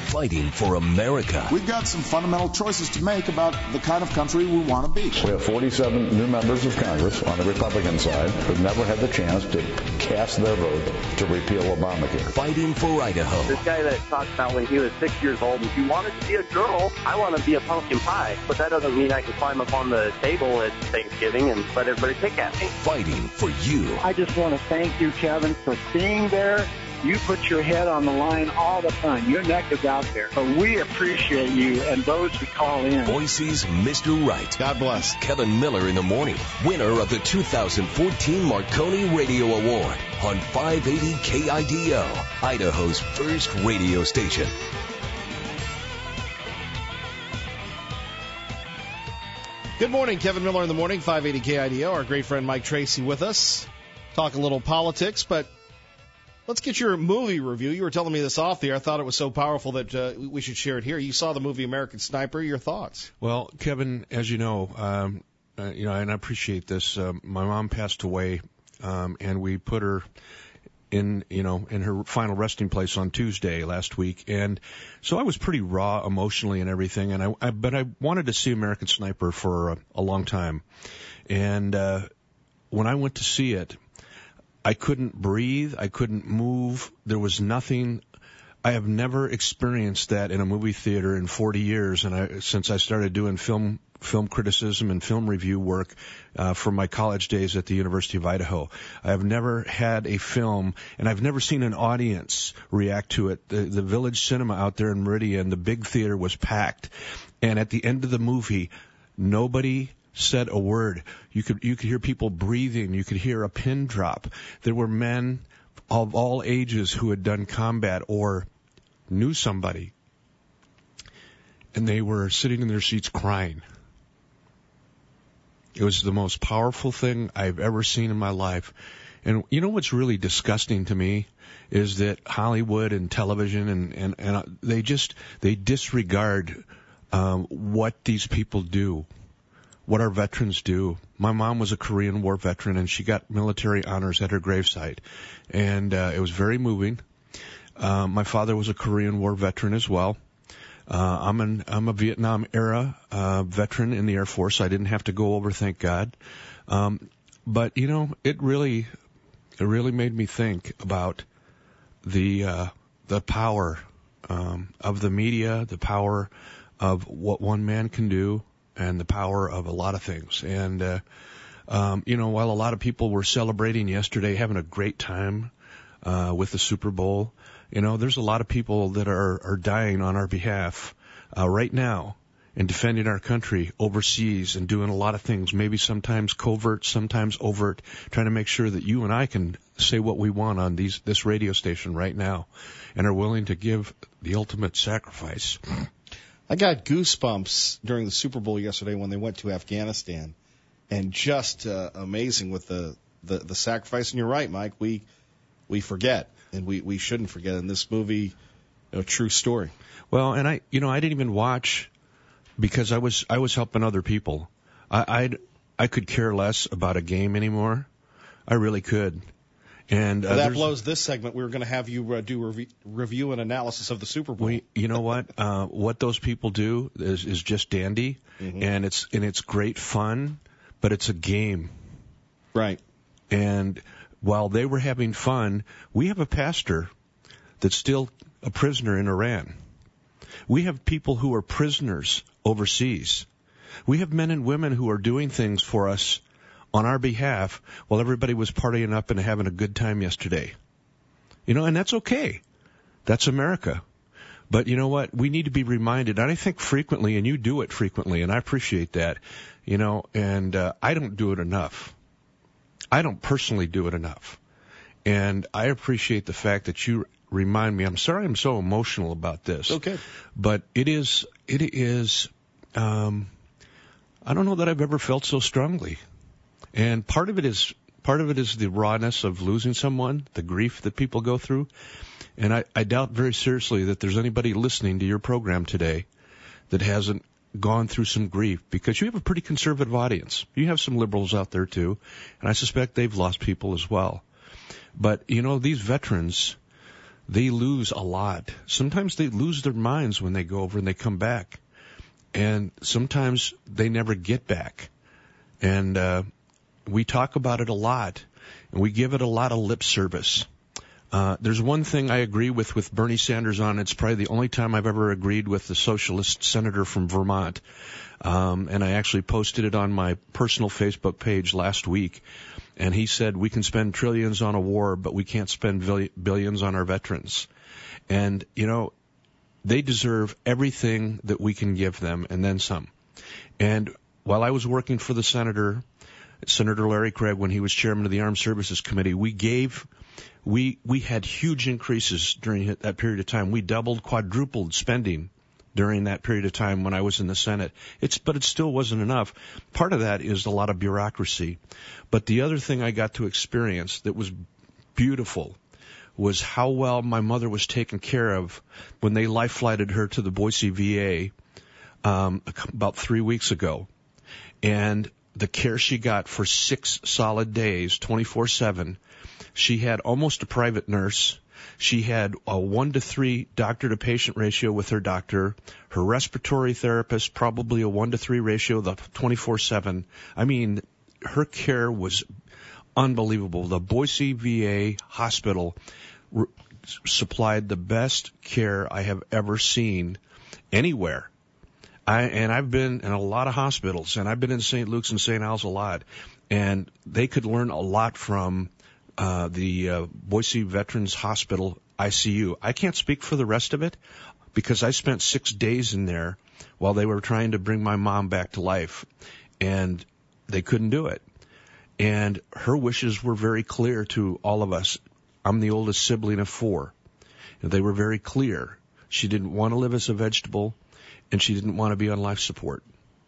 fighting for America. We've got some fundamental choices to make about the kind of country we want to be. We have 47 new members of Congress on the Republican side who've never had the chance to cast their vote to repeal Obamacare. Fighting for Idaho. This guy that talked about when he was 6 years old, if you wanted to be a girl, I want to be a pumpkin pie. But that doesn't mean I can climb up on the table at Thanksgiving and let everybody pick at me. Fighting for you. I just want to thank you, Kevin, for being there. You put your head on the line all the time. Your neck is out there. But we appreciate you and those who call in. Boise's Mr. Right. God bless. Kevin Miller in the morning. Winner of the 2014 Marconi Radio Award on 580 KIDO, Idaho's first radio station. Good morning, Kevin Miller in the morning, 580 KIDO. Our great friend Mike Tracy with us. Talk a little politics, but let's get your movie review. You were telling me this off the air. I thought it was so powerful that we should share it here. You saw the movie American Sniper. Your thoughts? Well, Kevin, as you know, and I appreciate this. My mom passed away, and we put her in her final resting place on Tuesday last week, and so I was pretty raw emotionally and everything. And but I wanted to see American Sniper for a long time, and when I went to see it, I couldn't breathe. I couldn't move. There was nothing. I have never experienced that in a movie theater in 40 years, and since I started doing film criticism and film review work from my college days at the University of Idaho. I have never had a film, and I've never seen an audience react to it. The Village Cinema out there in Meridian, the big theater was packed, and at the end of the movie, nobody said a word. You could hear people breathing. You could hear a pin drop. There were men of all ages who had done combat or knew somebody, and they were sitting in their seats crying. It was the most powerful thing I've ever seen in my life. And you know what's really disgusting to me is that Hollywood and television and they disregard what these people do. What our veterans do. My mom was a Korean War veteran, and she got military honors at her gravesite, and it was very moving. My father was a Korean War veteran as well. I'm a Vietnam era veteran in the Air Force. I didn't have to go over, thank God. But it really made me think about the power of the media, the power of what one man can do, and the power of a lot of things. And, while a lot of people were celebrating yesterday, having a great time with the Super Bowl, there's a lot of people that are dying on our behalf right now and defending our country overseas and doing a lot of things, maybe sometimes covert, sometimes overt, trying to make sure that you and I can say what we want on this radio station right now and are willing to give the ultimate sacrifice. I got goosebumps during the Super Bowl yesterday when they went to Afghanistan, and just amazing with the sacrifice. And you're right, Mike. We forget, and we shouldn't forget. In this movie, a true story. Well, and I didn't even watch because I was helping other people. I could care less about a game anymore. I really could. And that blows this segment. We were going to have you do review and analysis of the Super Bowl. You know what? What those people do is just dandy, and it's great fun, but it's a game, right? And while they were having fun, we have a pastor that's still a prisoner in Iran. We have people who are prisoners overseas. We have men and women who are doing things for us on our behalf while everybody was partying up and having a good time yesterday. And that's okay. That's America. But you know what? We need to be reminded, and I think frequently, and you do it frequently, and I appreciate that, and I don't do it enough. I don't personally do it enough. And I appreciate the fact that you remind me. I'm sorry I'm so emotional about this. Okay. But it is, I don't know that I've ever felt so strongly. And part of it is the rawness of losing someone, the grief that people go through. And I doubt very seriously that there's anybody listening to your program today that hasn't gone through some grief, because you have a pretty conservative audience. You have some liberals out there too, and I suspect they've lost people as well. But, these veterans, they lose a lot. Sometimes they lose their minds when they go over and they come back. And sometimes they never get back. And we talk about it a lot, and we give it a lot of lip service. There's one thing I agree with Bernie Sanders on. It's probably the only time I've ever agreed with the socialist senator from Vermont. And I actually posted it on my personal Facebook page last week. And he said, we can spend trillions on a war, but we can't spend billions on our veterans. And, they deserve everything that we can give them, and then some. And while I was working for the Senator Larry Craig, when he was chairman of the Armed Services Committee, we had huge increases during that period of time. We doubled, quadrupled spending during that period of time when I was in the Senate. But it still wasn't enough. Part of that is a lot of bureaucracy. But the other thing I got to experience that was beautiful was how well my mother was taken care of when they life flighted her to the Boise VA about 3 weeks ago. And the care she got for 6 solid days, 24/7. She had almost a private nurse. She had a 1-to-3 doctor-to-patient ratio with her doctor. Her respiratory therapist, probably a 1-to-3 ratio, the 24/7. I mean, her care was unbelievable. The Boise VA hospital supplied the best care I have ever seen anywhere. I've been in a lot of hospitals, and I've been in St. Luke's and St. Al's a lot, and they could learn a lot from the Boise Veterans Hospital ICU. I can't speak for the rest of it because I spent 6 days in there while they were trying to bring my mom back to life, and they couldn't do it. And her wishes were very clear to all of us. I'm the oldest sibling of 4. And they were very clear. She didn't want to live as a vegetable, and she didn't want to be on life support.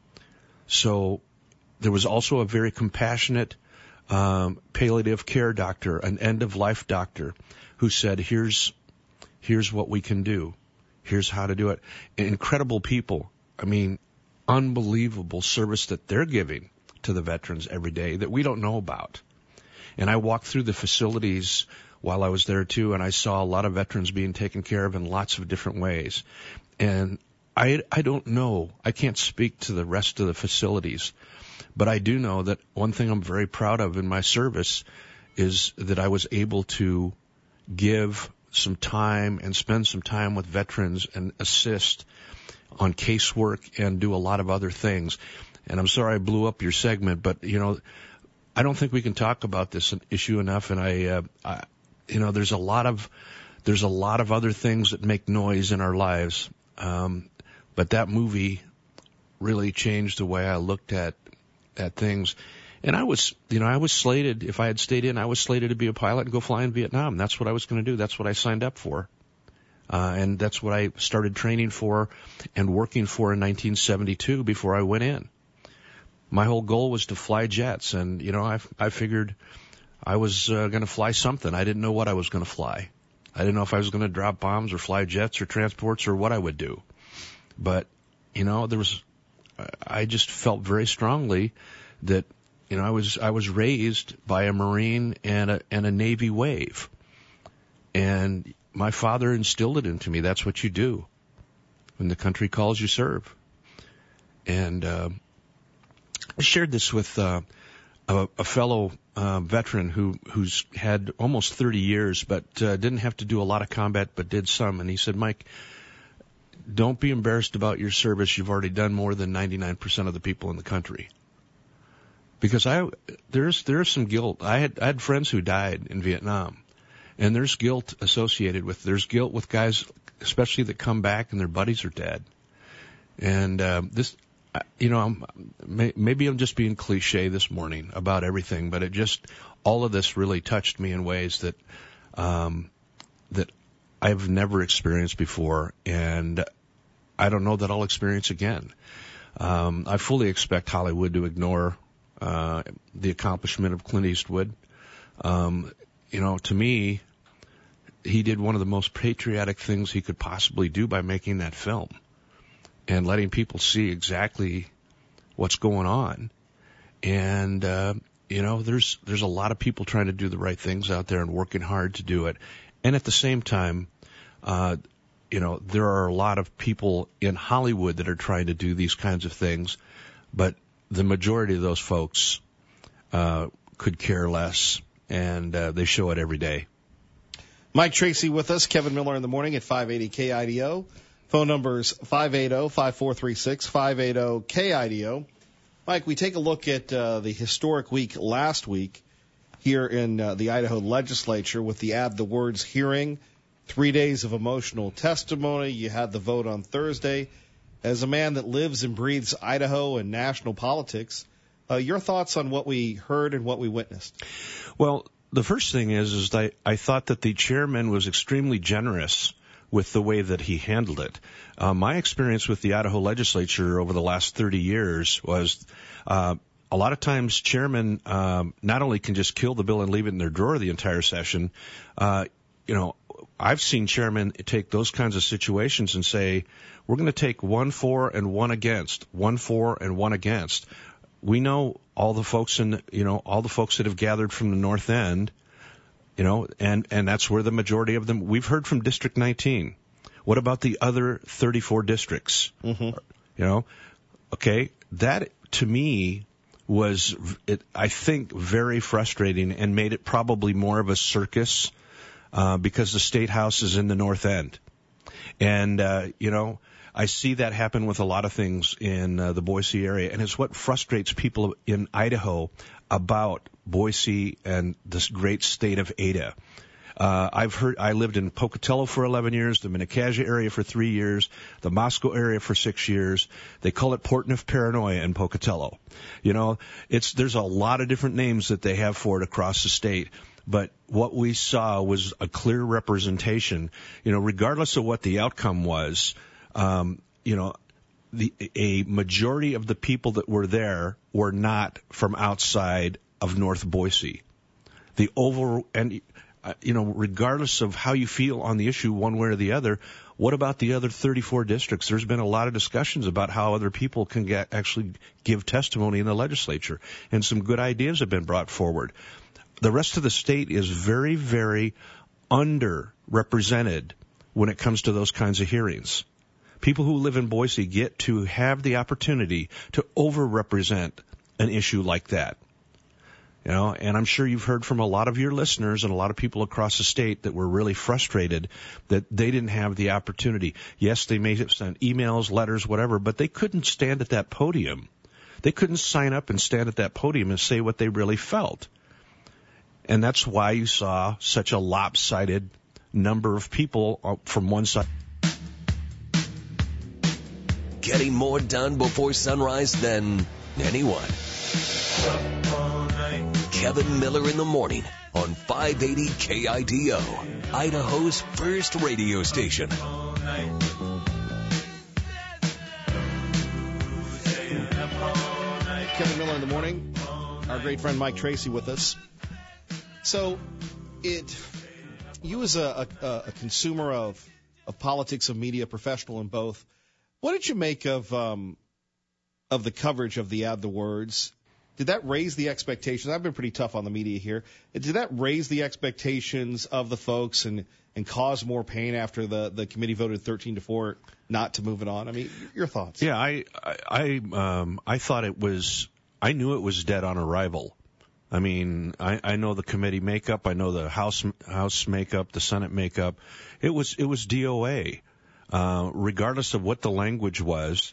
So there was also a very compassionate palliative care doctor, an end-of-life doctor, who said, here's what we can do. Here's how to do it. Incredible people. I mean, unbelievable service that they're giving to the veterans every day that we don't know about. And I walked through the facilities while I was there too, and I saw a lot of veterans being taken care of in lots of different ways. And I don't know. I can't speak to the rest of the facilities, but I do know that one thing I'm very proud of in my service is that I was able to give some time and spend some time with veterans and assist on casework and do a lot of other things. And I'm sorry I blew up your segment, but, I don't think we can talk about this issue enough. And there's a lot of other things that make noise in our lives. But that movie really changed the way I looked at things. And I was slated, if I had stayed in, I was slated to be a pilot and go fly in Vietnam. That's what I was going to do. That's what I signed up for. And that's what I started training for and working for in 1972 before I went in. My whole goal was to fly jets, and, I figured I was going to fly something. I didn't know what I was going to fly. I didn't know if I was going to drop bombs or fly jets or transports or what I would do. But, I just felt very strongly that, I was raised by a Marine and a Navy wave. And my father instilled it into me. That's what you do. When the country calls, you serve. And I shared this with a fellow veteran who's had almost 30 years, but didn't have to do a lot of combat, but did some. And he said, Mike, don't be embarrassed about your service. You've already done more than 99% of the people in the country. Because there's some guilt. I had friends who died in Vietnam, and there's guilt associated with. There's guilt with guys, especially that come back and their buddies are dead. And maybe I'm just being cliche this morning about everything, but all of this really touched me in ways that I've never experienced before, and I don't know that I'll experience again. I fully expect Hollywood to ignore the accomplishment of Clint Eastwood. To me, he did one of the most patriotic things he could possibly do by making that film and letting people see exactly what's going on. And, there's a lot of people trying to do the right things out there and working hard to do it. And at the same time, there are a lot of people in Hollywood that are trying to do these kinds of things, but the majority of those folks could care less, and they show it every day. Mike Tracy with us, Kevin Miller in the morning at 580 KIDO. Phone numbers 580-5436, 580-KIDO. Mike, we take a look at the historic week last week here in the Idaho legislature with the Add the Words hearing, 3 days of emotional testimony. You had the vote on Thursday. As a man that lives and breathes Idaho and national politics, your thoughts on what we heard and what we witnessed? Well, the first thing is that I thought that the chairman was extremely generous with the way that he handled it. My experience with the Idaho legislature over the last 30 years was a lot of times chairmen not only can just kill the bill and leave it in their drawer the entire session. I've seen chairmen take those kinds of situations and say, we're going to take 1 for and 1 against, 1 for and 1 against. We know all the folks all the folks that have gathered from the North End, and that's where the majority of them. We've heard from District 19. What about the other 34 districts? Mm-hmm. Okay, that to me was, I think, very frustrating and made it probably more of a circus because the State House is in the North End. And, I see that happen with a lot of things in the Boise area, and it's what frustrates people in Idaho about Boise and this great state of Ada. I lived in Pocatello for 11 years, the Minnecasia area for 3 years, the Moscow area for 6 years. They call it Portneuf Paranoia in Pocatello. There's a lot of different names that they have for it across the state. But what we saw was a clear representation, regardless of what the outcome was. A majority of the people that were there were not from outside of North Boise. Regardless of how you feel on the issue one way or the other, what about the other 34 districts? There's been a lot of discussions about how other people can actually give testimony in the legislature, and some good ideas have been brought forward. The rest of the state is very, very underrepresented when it comes to those kinds of hearings. People who live in Boise get to have the opportunity to overrepresent an issue like that. And I'm sure you've heard from a lot of your listeners and a lot of people across the state that were really frustrated that they didn't have the opportunity. Yes, they may have sent emails, letters, whatever, but they couldn't stand at that podium. They couldn't sign up and stand at that podium and say what they really felt. And that's why you saw such a lopsided number of people from one side. Getting more done before sunrise than anyone. Kevin Miller in the morning on 580 KIDO, Idaho's first radio station. Kevin Miller in the morning. Our great friend Mike Tracy with us. So, you as a consumer of politics, of media, professional in both, what did you make of the coverage of the Add the Words? Did that raise the expectations? I've been pretty tough on the media here. Did that raise the expectations of the folks and cause more pain after the committee voted 13-4 not to move it on? I mean, your thoughts? Yeah, I thought it was. I knew it was dead on arrival. I mean, I know the committee makeup. I know the House makeup, the Senate makeup. It was DOA. Regardless of what the language was,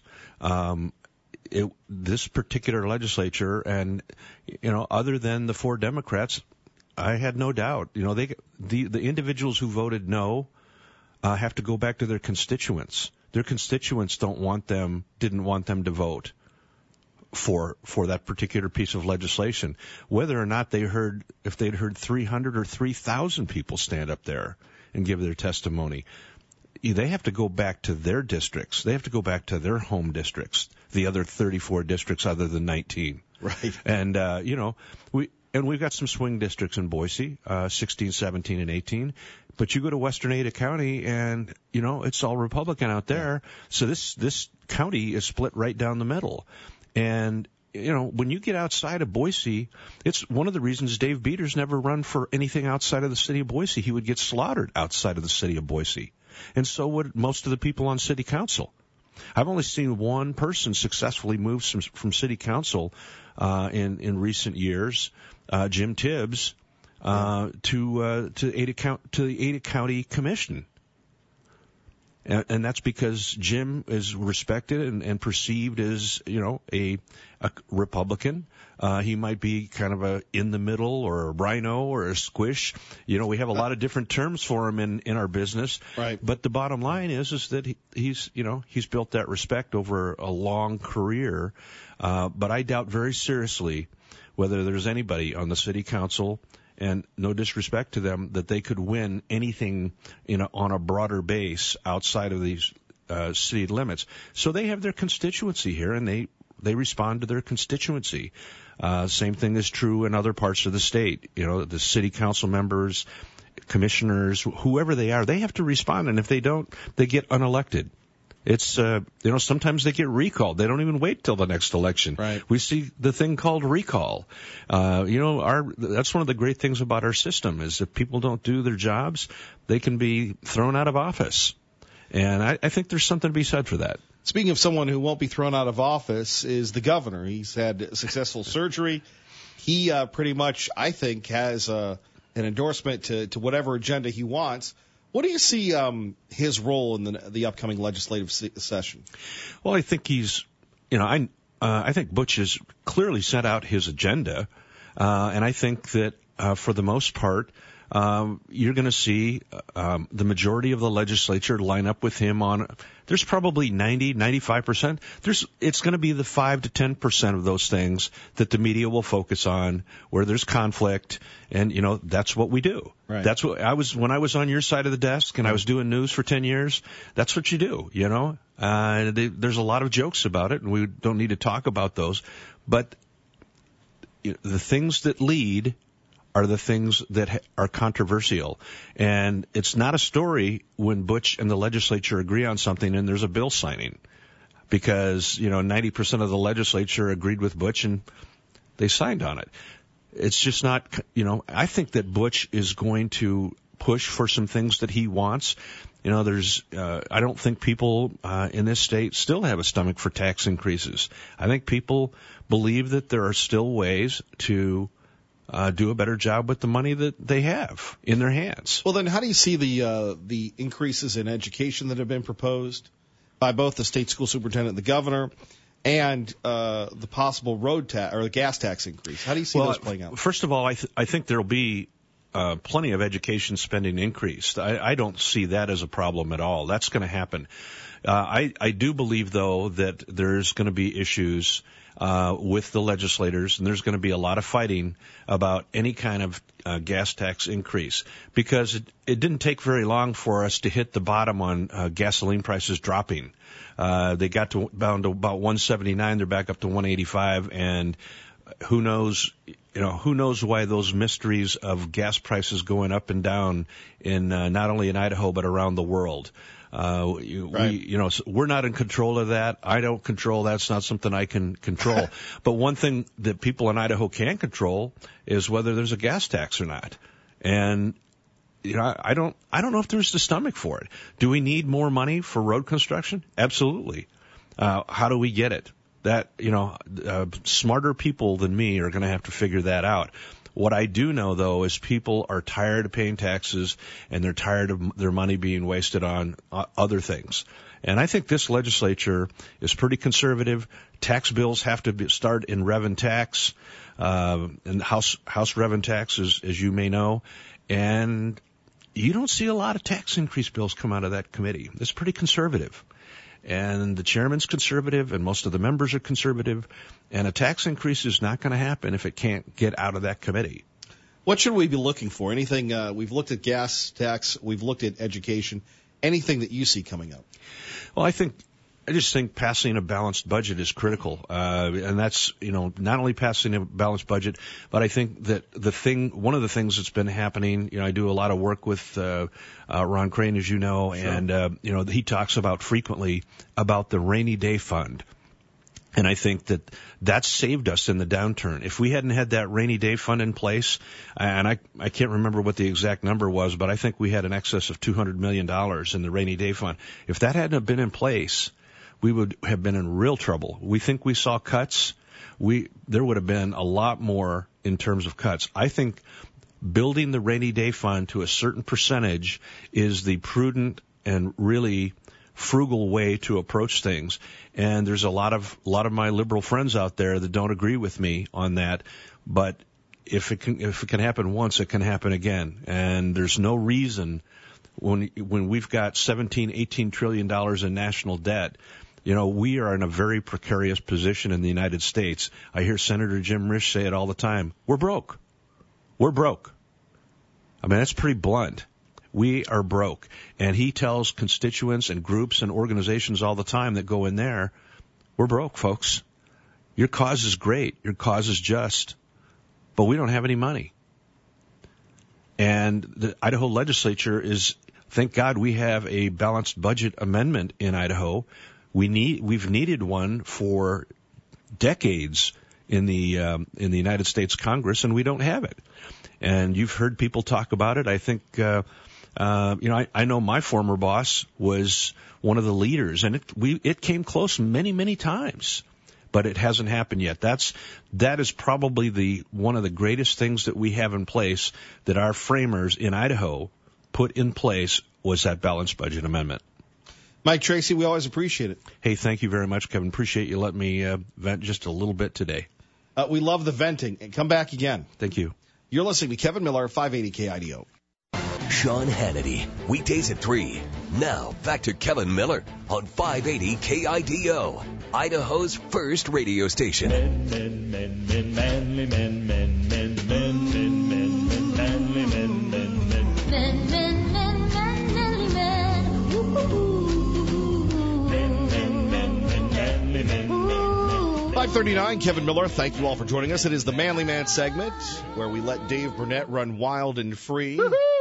this particular legislature, and other than the 4 Democrats, I had no doubt. The individuals who voted no have to go back to their constituents. Their constituents didn't want them to vote for that particular piece of legislation. Whether or not if they'd heard 300 or 3,000 people stand up there and give their testimony, they have to go back to their districts. They have to go back to their home districts, the other 34 districts other than 19. Right. And, we've got some swing districts in Boise, 16, 17, and 18. But you go to western Ada County and, it's all Republican out there. So this county is split right down the middle. And when you get outside of Boise, it's one of the reasons Dave Beaters never run for anything outside of the city of Boise. He would get slaughtered outside of the city of Boise. And so would most of the people on city council. I've only seen one person successfully move from city council in recent years, Jim Tibbs, to the Ada County Commission. And that's because Jim is respected and perceived as, a Republican. He might be kind of a in the middle or a rhino or a squish. We have a lot of different terms for him in our business. Right. But the bottom line is that he's built that respect over a long career. But I doubt very seriously whether there's anybody on the city council, and no disrespect to them, that they could win anything on a broader base outside of these city limits. So they have their constituency here, and they respond to their constituency. Same thing is true in other parts of the state. The city council members, commissioners, whoever they are, they have to respond, and if they don't, they get unelected. It's, sometimes they get recalled. They don't even wait till the next election. Right. We see the thing called recall. That's one of the great things about our system is if people don't do their jobs, they can be thrown out of office. And I think there's something to be said for that. Speaking of someone who won't be thrown out of office is the governor. He's had successful surgery. He pretty much, I think, has an endorsement to whatever agenda he wants. What do you see his role in the upcoming legislative session? Well, I think he's, I think Butch has clearly set out his agenda, and I think that for the most part, you're going to see the majority of the legislature line up with him on. There's probably 95%. It's going to be the 5 to 10% of those things that the media will focus on, where there's conflict, and that's what we do. Right. That's what when I was on your side of the desk and I was doing news for 10 years. That's what you do. There's a lot of jokes about it, and we don't need to talk about those. But the things that lead are the things that are controversial. And it's not a story when Butch and the legislature agree on something and there's a bill signing, because 90% of the legislature agreed with Butch and they signed on it. It's just not, I think that Butch is going to push for some things that he wants. I don't think people in this state still have a stomach for tax increases. I think people believe that there are still ways to do a better job with the money that they have in their hands. Well, then how do you see the increases in education that have been proposed by both the state school superintendent and the governor, and the possible road tax or the gas tax increase? How do you see those playing out? First of all, I think there will be plenty of education spending increased. I don't see that as a problem at all. That's going to happen. I do believe, though, that there's going to be issues with the legislators, and there's going to be a lot of fighting about any kind of gas tax increase, because it didn't take very long for us to hit the bottom on gasoline prices dropping. They got down to about 179. They're back up to 185, and who knows why those mysteries of gas prices going up and down in not only in Idaho but around the world. We're not in control of that. I don't control that. It's not something I can control. But one thing that people in Idaho can control is whether there's a gas tax or not. And I don't know if there's the stomach for it. Do we need more money for road construction? Absolutely. How do we get it? That smarter people than me are going to have to figure that out. What I do know, though, is people are tired of paying taxes, and they're tired of their money being wasted on other things. And I think this legislature is pretty conservative. Tax bills have to start in rev and tax, and House rev and tax, as you may know. And you don't see a lot of tax increase bills come out of that committee. It's pretty conservative. And the chairman's conservative, and most of the members are conservative, and a tax increase is not going to happen if it can't get out of that committee. What should we be looking for? Anything? We've looked at gas tax, we've looked at education. Anything that you see coming up? Well, I just think passing a balanced budget is critical, and that's not only passing a balanced budget, but I think that one of the things that's been happening. I do a lot of work with Ron Crane, as you know, sure. And he talks about frequently about the rainy day fund. And I think that saved us in the downturn. If we hadn't had that rainy day fund in place, and I can't remember what the exact number was, but I think we had an excess of $200 million in the rainy day fund. If that hadn't been in place, we would have been in real trouble. We think we saw cuts. There would have been a lot more in terms of cuts. I think building the rainy day fund to a certain percentage is the prudent and really frugal way to approach things. And there's a lot of my liberal friends out there that don't agree with me on that. But if it can happen once, it can happen again. And there's no reason when we've got $17-18 trillion in national debt. We are in a very precarious position in the United States. I hear Senator Jim Risch say it all the time. We're broke. We're broke. I mean, that's pretty blunt. We are broke. And he tells constituents and groups and organizations all the time that go in there, we're broke, folks. Your cause is great. Your cause is just. But we don't have any money. And the Idaho legislature thank God we have a balanced budget amendment in Idaho. We've needed one for decades in the United States Congress, and we don't have it. And you've heard people talk about it. I think, I know my former boss was one of the leaders, and it came close many, many times, but it hasn't happened yet. That is probably one of the greatest things that we have in place that our framers in Idaho put in place was that balanced budget amendment. Mike Tracy, we always appreciate it. Hey, thank you very much, Kevin. Appreciate you letting me vent just a little bit today. We love the venting. And come back again. Thank you. You're listening to Kevin Miller, 580 KIDO. Sean Hannity, weekdays at 3. Now, back to Kevin Miller on 580 KIDO, Idaho's first radio station. Men, manly men, manly men. 539, Kevin Miller. Thank you all for joining us. It is the Manly Man segment where we let Dave Burnett run wild and free.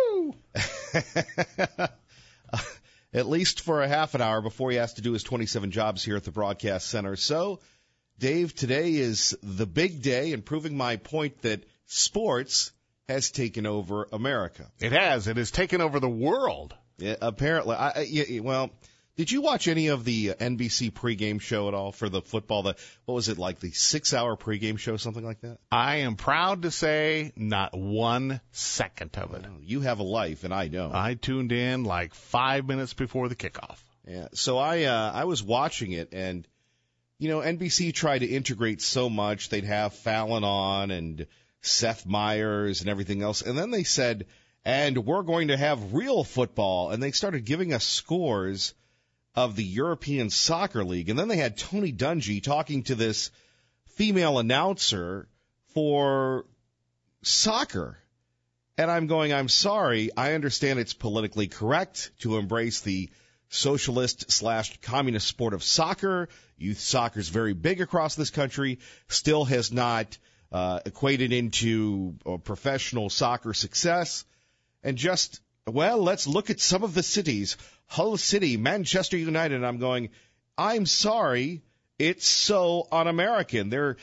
At least for a half an hour before he has to do his 27 jobs here at the broadcast center. So, Dave, today is the big day and proving my point that sports has taken over America. It has. It has taken over the world. Yeah, apparently. Did you watch any of the NBC pregame show at all for the football? What was it, like the 6-hour pregame show, something like that? I am proud to say not 1 second of it. Well, you have a life, and I don't. I tuned in like 5 minutes before the kickoff. Yeah, so I was watching it, and, NBC tried to integrate so much. They'd have Fallon on and Seth Meyers and everything else. And then they said, and we're going to have real football. And they started giving us scores of the European Soccer League. And then they had Tony Dungy talking to this female announcer for soccer. And I'm going, I'm sorry, I understand it's politically correct to embrace the socialist/communist sport of soccer. Youth soccer is very big across this country, still has not equated into professional soccer success. And let's look at some of the cities. Hull City, Manchester United. And I'm going, I'm sorry, it's so un-American. They're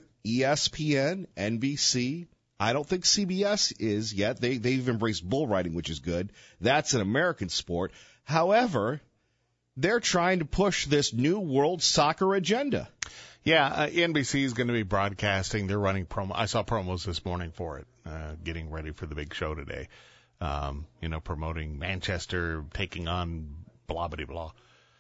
ESPN, NBC. I don't think CBS is yet. They've embraced bull riding, which is good. That's an American sport. However, they're trying to push this new world soccer agenda. Yeah, NBC is going to be broadcasting. They're running promo. I saw promos this morning for it, getting ready for the big show today. Promoting Manchester taking on blah, blah, blah.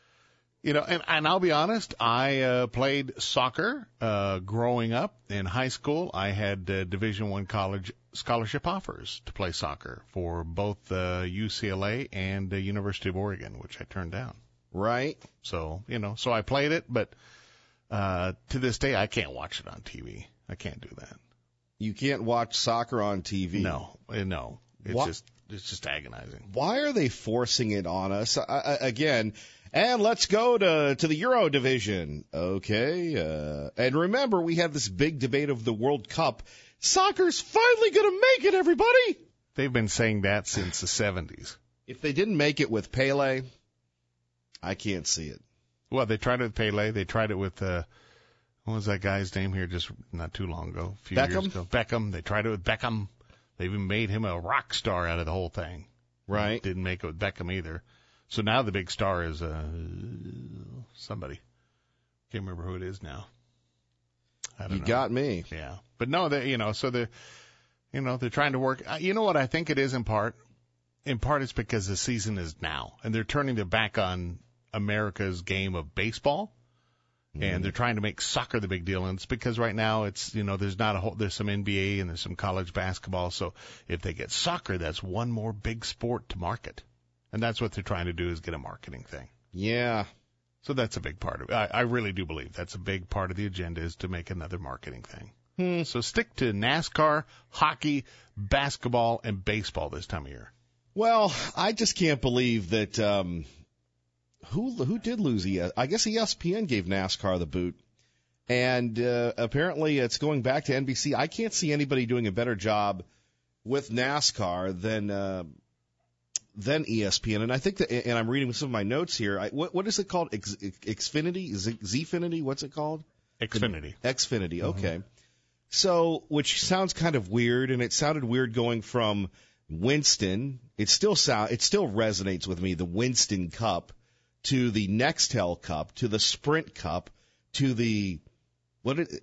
And I'll be honest, I played soccer growing up in high school. I had Division I college scholarship offers to play soccer for both UCLA and the University of Oregon, which I turned down. Right. So, so I played it, but to this day, I can't watch it on TV. I can't do that. You can't watch soccer on TV? No. It's just agonizing. Why are they forcing it on us again? And let's go to the Euro division. Okay. And remember, we have this big debate of the World Cup. Soccer's finally going to make it, everybody. They've been saying that since the 70s. If they didn't make it with Pele, I can't see it. Well, they tried it with Pele. They tried it with What was that guy's name here just not too long ago? A few Beckham? years ago. Beckham. They tried it with Beckham. They even made him a rock star out of the whole thing. Right. Didn't make it with Beckham either. So now the big star is somebody. Can't remember who it is now. I don't know. You got me. Yeah. But no, so they're trying to work. You know what I think it is in part? In part it's because the season is now, and they're turning their back on America's game of baseball, and they're trying to make soccer the big deal. And it's because right now it's, there's some NBA and there's some college basketball. So if they get soccer, that's one more big sport to market. And that's what they're trying to do, is get a marketing thing. Yeah. So that's a big part of it. I really do believe that's a big part of the agenda, is to make another marketing thing. So stick to NASCAR, hockey, basketball, and baseball this time of year. Well, I just can't believe that who did lose I guess ESPN gave NASCAR the boot. And apparently it's going back to NBC. I can't see anybody doing a better job with NASCAR than ESPN. And I think that, and I'm reading some of my notes here. What is it called? Xfinity? Zfinity? What's it called? Xfinity. Xfinity. Okay. So, which sounds kind of weird, and it sounded weird going from Winston. It still resonates with me. The Winston Cup to the Nextel Cup to the Sprint Cup to the Xfinity.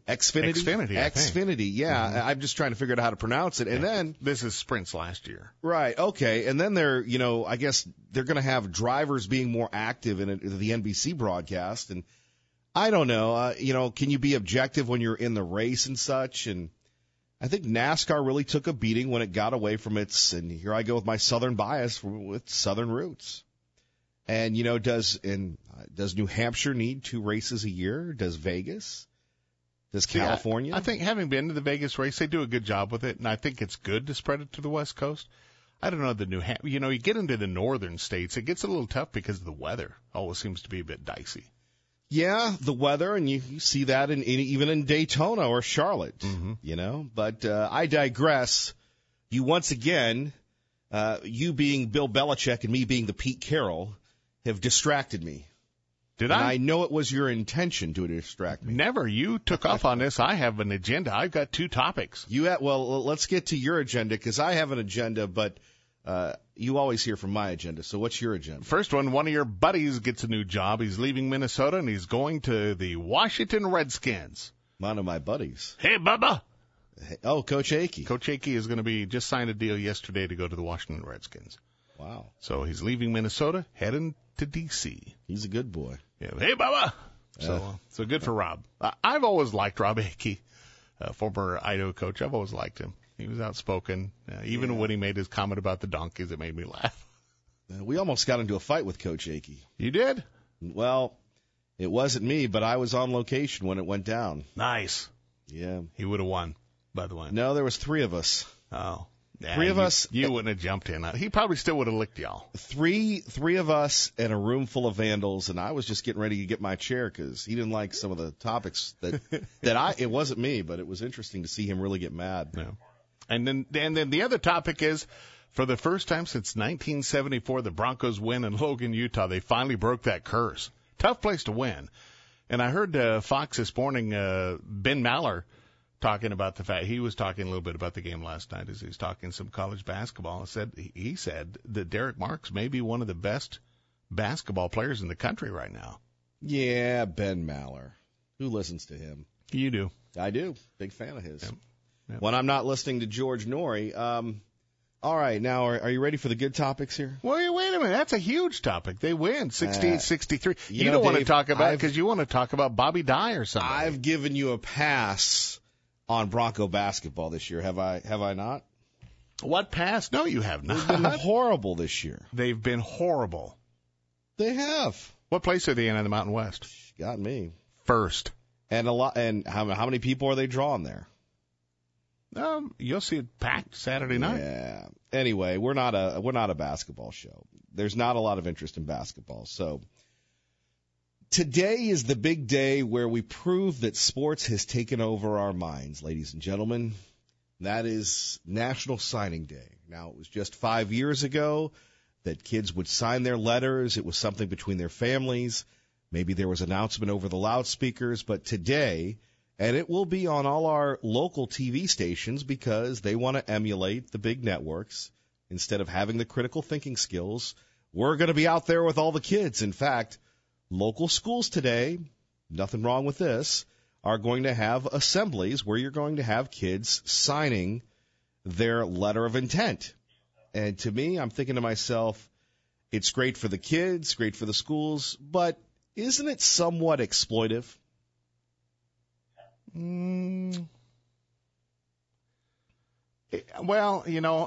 Xfinity. Yeah. I'm just trying to figure out how to pronounce it. And then this is Sprint's last year. Right. Okay. And then they're, I guess they're going to have drivers being more active in the NBC broadcast. And I don't know. Can you be objective when you're in the race and such? And I think NASCAR really took a beating when it got away from its, and here I go with my Southern bias, with Southern roots. And, does New Hampshire need 2 races a year? Does Vegas? Does California? I think, having been to the Vegas race, they do a good job with it, and I think it's good to spread it to the West Coast. I don't know, the New Hampshire, you get into the northern states, it gets a little tough because the weather always seems to be a bit dicey. Yeah, the weather, and you see that even in Daytona or Charlotte, But I digress. You once again, you being Bill Belichick and me being the Pete Carroll, have distracted me. Did and I? I know it was your intention to distract me. Never. You took off on this. I have an agenda. I've got 2 topics. Well, let's get to your agenda, because I have an agenda, but you always hear from my agenda. So what's your agenda? First one of your buddies gets a new job. He's leaving Minnesota, and he's going to the Washington Redskins. One of my buddies. Hey, Bubba. Hey, Coach Akey. Coach Akey is going to just signed a deal yesterday to go to the Washington Redskins. Wow. So he's leaving Minnesota, heading to D.C. He's a good boy. Yeah. Hey, Bubba. So good for Rob. I've always liked Rob Akey, former Idaho coach. I've always liked him. He was outspoken. Even when he made his comment about the donkeys, it made me laugh. We almost got into a fight with Coach Akey. You did? Well, it wasn't me, but I was on location when it went down. Nice. Yeah. He would have won, by the way. No, there was 3 of us. Oh. Yeah, 3 of us. You wouldn't have jumped in. He probably still would have licked y'all. Three of us in a room full of vandals, and I was just getting ready to get my chair because he didn't like some of the topics it wasn't me, but it was interesting to see him really get mad. Yeah. And then the other topic is, for the first time since 1974, the Broncos win in Logan, Utah. They finally broke that curse. Tough place to win. And I heard Fox this morning, Ben Maller, talking about the fact, he was talking a little bit about the game last night as he was talking some college basketball, and he said that Derek Marks may be one of the best basketball players in the country right now. Yeah, Ben Maller. Who listens to him? You do. I do. Big fan of his. Yep. When I'm not listening to George Norrie. All right, now, are you ready for the good topics here? Well, wait a minute. That's a huge topic. They win 68-63. You don't Dave, want to talk about it because you want to talk about Bobby Dye or something. I've given you a pass on Bronco basketball this year. Have I not? What pass? No, you have not. They've been horrible this year. They've been horrible. They have. What place are they in the Mountain West? Got me. First. And how many people are they drawing there? You'll see it packed Saturday night. Yeah. Anyway, we're not a basketball show. There's not a lot of interest in basketball. So today is the big day where we prove that sports has taken over our minds, ladies and gentlemen. That is National Signing Day. Now, it was just 5 years ago that kids would sign their letters. It was something between their families. Maybe there was an announcement over the loudspeakers, but today, and it will be on all our local TV stations because they want to emulate the big networks instead of having the critical thinking skills. We're going to be out there with all the kids. In fact, local schools today, nothing wrong with this, are going to have assemblies where you're going to have kids signing their letter of intent. And to me, I'm thinking to myself, it's great for the kids, great for the schools, but isn't it somewhat exploitive? Well,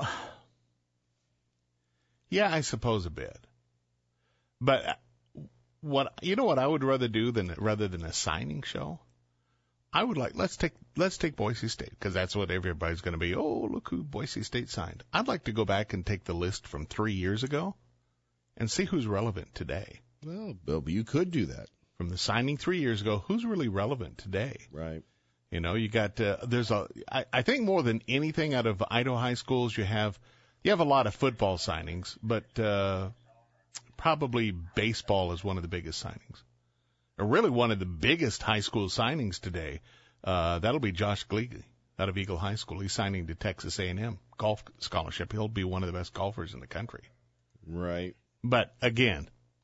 yeah, I suppose a bit. But what I would rather do rather than a signing show? I would let's take Boise State, because that's what everybody's going to be. Oh, look who Boise State signed. I'd like to go back and take the list from 3 years ago and see who's relevant today. Well, you could do that. From the signing 3 years ago, who's really relevant today? Right. You got, I think more than anything out of Idaho high schools, you have a lot of football signings, but probably baseball is one of the biggest signings. Or really one of the biggest high school signings today. That'll be Josh Gleagley out of Eagle High School. He's signing to Texas A&M golf scholarship. He'll be one of the best golfers in the country. Right. But again,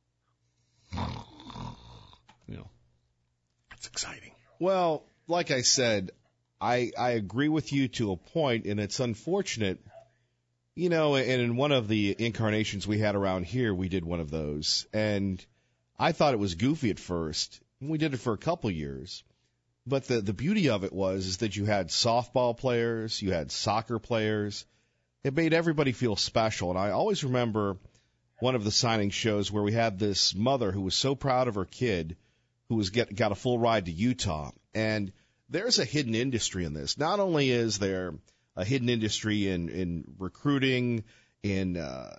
it's exciting. Well, like I said, I agree with you to a point, and it's unfortunate. And in one of the incarnations we had around here, we did one of those. And I thought it was goofy at first. We did it for a couple years. But the beauty of it is that you had softball players, you had soccer players. It made everybody feel special. And I always remember one of the signing shows where we had this mother who was so proud of her kid who got a full ride to Utah. And there's a hidden industry in this. Not only is there a hidden industry in recruiting, in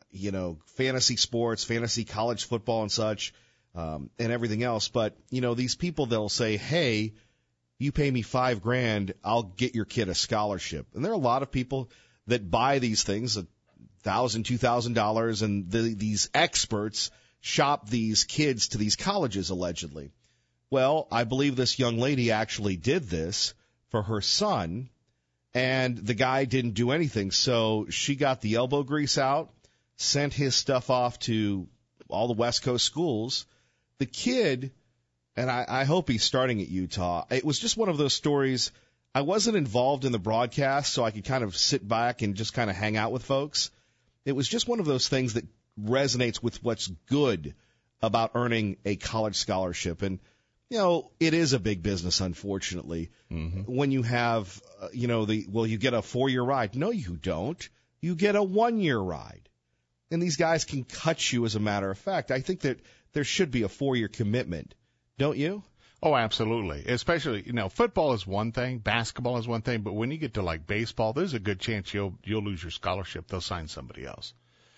fantasy sports, fantasy college football and such, and everything else, but these people, they'll say, hey, you pay me $5,000, I'll get your kid a scholarship. And there are a lot of people that buy these things, $1,000, $2,000, and these experts shop these kids to these colleges allegedly. Well, I believe this young lady actually did this for her son, and the guy didn't do anything. So she got the elbow grease out, sent his stuff off to all the West Coast schools. The kid, and I hope he's starting at Utah, it was just one of those stories. I wasn't involved in the broadcast, so I could kind of sit back and just kind of hang out with folks. It was just one of those things that resonates with what's good about earning a college scholarship. And it is a big business, unfortunately. Mm-hmm. When you have, you get a 4-year ride. No, you don't. You get a 1-year ride. And these guys can cut you, as a matter of fact. I think that there should be a 4-year commitment. Don't you? Oh, absolutely. Especially, football is one thing, basketball is one thing, but when you get to like baseball, there's a good chance you'll lose your scholarship. They'll sign somebody else.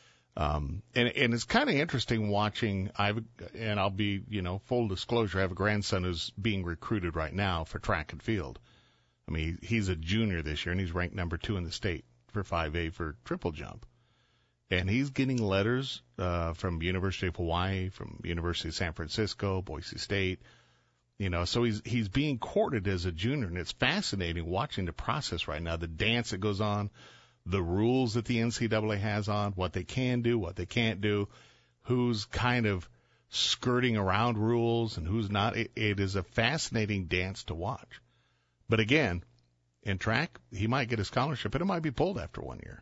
And it's kind of interesting watching. I'll be, full disclosure, I have a grandson who's being recruited right now for track and field. I mean, he's a junior this year, and he's ranked number 2 in the state for 5A for triple jump. And he's getting letters from University of Hawaii, from University of San Francisco, Boise State. So he's being courted as a junior, and it's fascinating watching the process right now, the dance that goes on, the rules that the NCAA has on, what they can do, what they can't do, who's kind of skirting around rules and who's not. It is a fascinating dance to watch. But again, in track, he might get a scholarship, but it might be pulled after 1 year.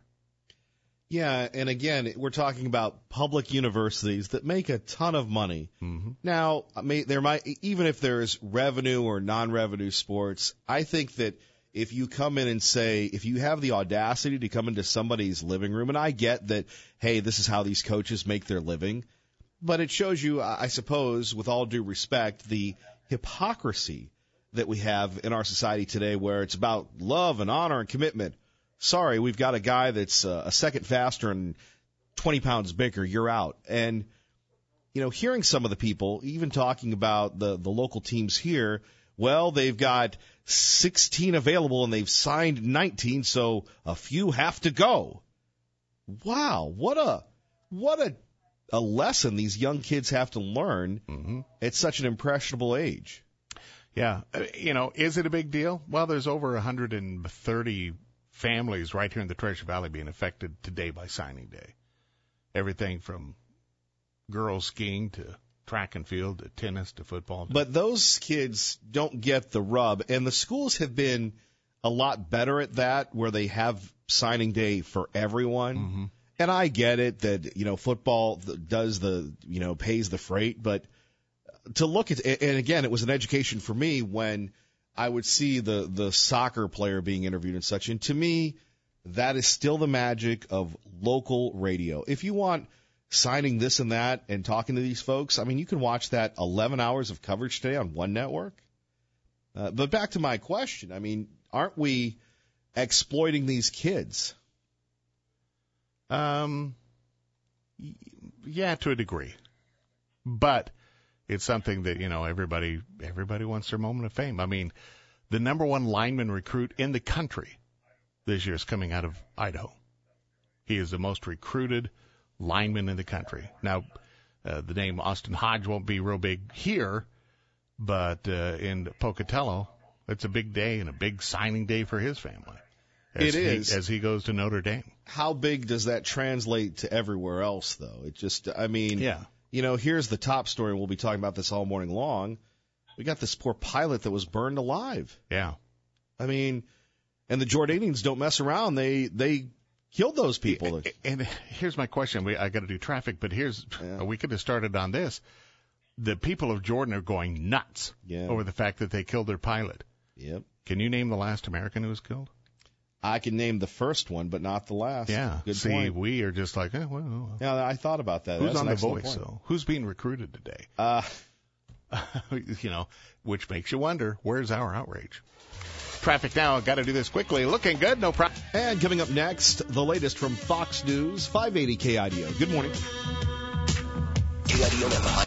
Yeah, and again, we're talking about public universities that make a ton of money. Mm-hmm. Now, there might, even if there's revenue or non-revenue sports, I think that if you come in and say, if you have the audacity to come into somebody's living room, and I get that, hey, this is how these coaches make their living, but it shows you, I suppose, with all due respect, the hypocrisy that we have in our society today where it's about love and honor and commitment. Sorry, we've got a guy that's a second faster and 20 pounds bigger. You're out. And, hearing some of the people even talking about the local teams here, well, they've got 16 available and they've signed 19, so a few have to go. Wow, what a a lesson these young kids have to learn at such an impressionable age. Yeah. Is it a big deal? Well, there's over 130 families right here in the Treasure Valley being affected today by signing day. Everything from girls skiing to track and field to tennis to football. But those kids don't get the rub, and the schools have been a lot better at that, where they have signing day for everyone. And I get it that, football does pays the freight, but to look at, and again, it was an education for me when I would see the soccer player being interviewed and such. And to me, that is still the magic of local radio. If you want signing this and that and talking to these folks, I mean, you can watch that 11 hours of coverage today on one network. But back to my question, I mean, aren't we exploiting these kids? Yeah, to a degree. But it's something that, everybody wants their moment of fame. I mean, the number one lineman recruit in the country this year is coming out of Idaho. He is the most recruited lineman in the country. Now, the name Austin Hodge won't be real big here, but in Pocatello, it's a big day and a big signing day for his family. As he goes to Notre Dame. How big does that translate to everywhere else, though? It just, yeah. Here's the top story. We'll be talking about this all morning long. We got this poor pilot that was burned alive. Yeah. I mean, and the Jordanians don't mess around. They killed those people. And here's my question. I got to do traffic, but we could have started on this. The people of Jordan are going nuts over the fact that they killed their pilot. Yep. Can you name the last American who was killed? I can name the first one, but not the last. Yeah. Good See, point. We are just like, well. Yeah, I thought about that. Who's That's on an The Voice, point. though? Who's being recruited today? Which makes you wonder, where's our outrage? Traffic now. Got to do this quickly. Looking good. No problem. And coming up next, the latest from Fox News, 580 KIDO. Good morning. KIDO